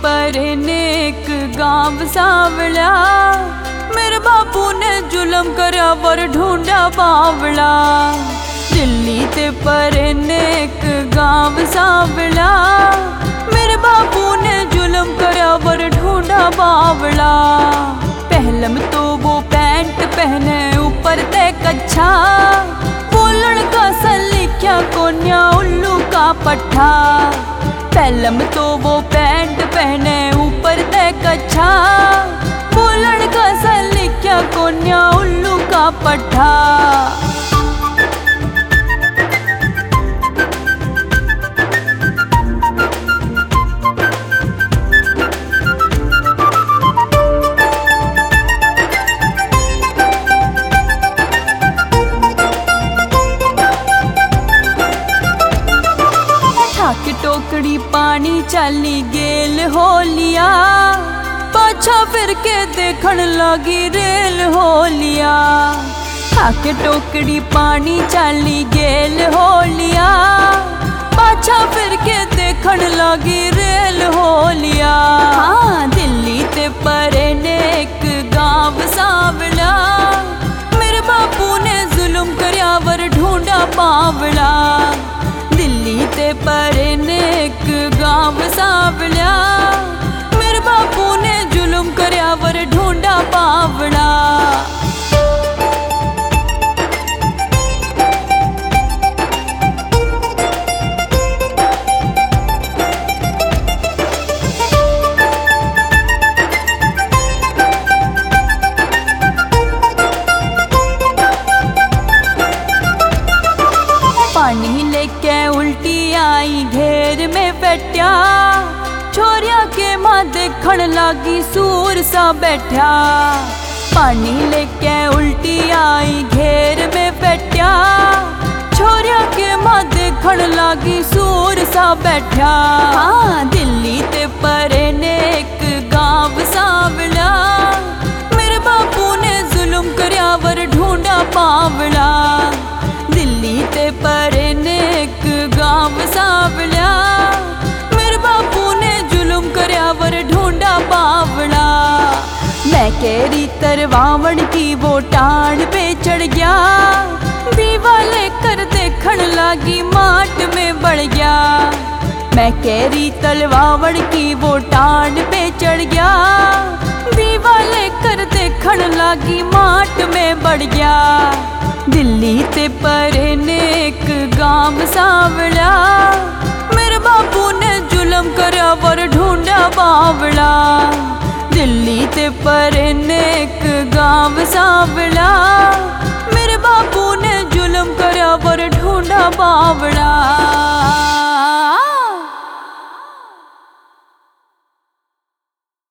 पर ने एक गांव सावला, मेरे बापू ने जुल्म करा वर ढूंढा बावला। दिल्ली ते पर ने एक गांव सावला, मेरे बापू ने जुल्म करा वर ढूंढा बावला। पहलम तो वो पैंट पहने ऊपर ते कच्छा, वो लड़का सा लिखा कोन्या उल्लू का पट्ठा। पहलम तो वो पैंट पहने ऊपर ते कच्छा, वो लड़का सा लिखा कोन्या उल्लू का पट्ठा। ठाक टोकड़ी पानी चाली गेल हो लिया, पाछा फिर के देखण लगी रेल हो लिया। ठाक टोकड़ी पानी चाली गेल हो लिया, पाछा फिर के देखण लगी रेल हो लिया। हाँ, दिल्ली ते परे ने एक गांव सावला, मेरे बापू ने जुल्म करया वर ढूंढा बावला। दिल्ली ते परे ने एक गांव सावला, मेरे बापू ने जुल्म करया वर ढूंढा बावला। पानी लेके उल्टी आई घेर में बैठा, छोरिया के माँ देखण लागी सूर सा बैठा। पानी लेके उल्टी आई घेर में बैठा, छोरिया के माँ देखण लागी सूर सा बैठा। हाँ, दिल्ली ते परे ने एक गांव सावला, मेरे बापू ने जुल्म करया वर ढूंढा बावला। दिल्ली ते परे ने एक गांव सावला, मेरे बापू ने जुल्म करया वर ढूंढा बावला। मैं केरी तरवावण की वो टाण पे चढ़ गया, दीवा लेकर देखण लागी माट में बढ़ गया। मैं केरी तलवावण की वो टाण पे चढ़ गया, दीवा लेकर देखण लागी माट में बढ़ गया। दिल्ली ते परे ने एक गांव सावला, मेरे बापू ने जुल्म करया वर ढूंढा बावला। दिल्ली ते परे ने एक गांव सावला, मेरे बापू ने जुल्म करया वर ढूंढा बावला।